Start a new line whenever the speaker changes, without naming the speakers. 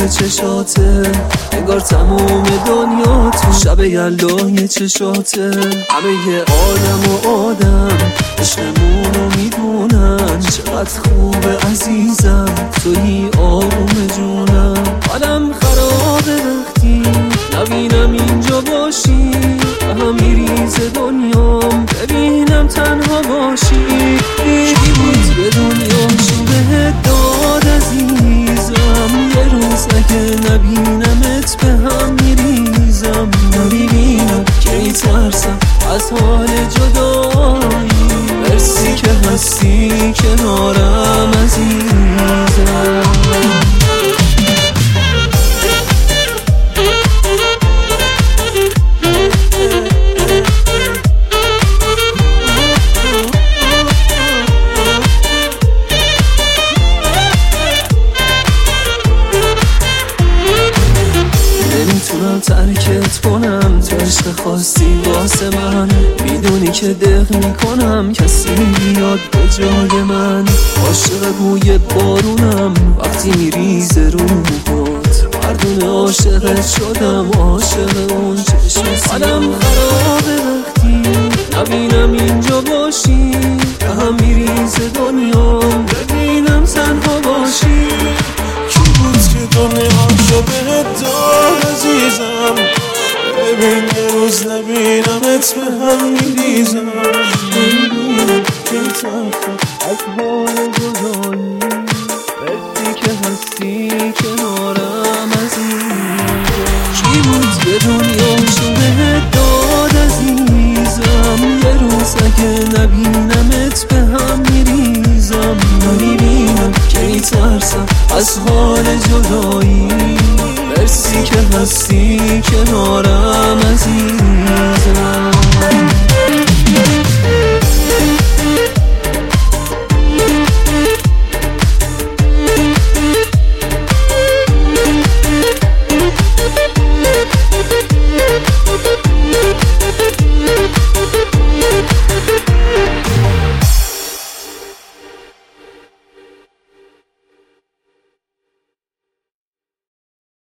چشاته، انگار تموم دنیا تو شب یلدای چشاته. همه آدم و آدم عشقمونو میدونن، چقدر خوبه عزیزم توی آروم جونم. حالم خرابه وقتی نبینم اینجا باشی، به هم میریزه دنیام ببینم تنها باشی. چی بود به دنیا شده داد عزیزم، یه روز اگه نبینمت به هم میریزم. نمیبینم که میترسم از حال جدایی، مرسی که هستی کنارم عزیزم. نمیتونم ترکت کنم، تو عشق خاصی واسه من، میدونی که دق میکنم کسی بیاد به جای من. عاشق بوی بارونم وقتی میریزه رو موهات، مردونه عاشقت شدم، عاشق اون چشم. حالم خرابه وقتی نبینم اینجا باشی، به هم میریزه دنیام ببینم تنها باشی.
کی بود که دنیا شده دار عزیزم، ببین یه روز نبینمت به هم میریزم.
نمیبینم که ترسم از حال جدایی، مرسی که هستی کنارم عزیزم. کی بود به دنیا شده داد عزیزم، یه روز اگه نبینمت به هم میریزم. نمیبینم که میترسم از حال جدایی، مرسی که هستی کنارم عزیزم.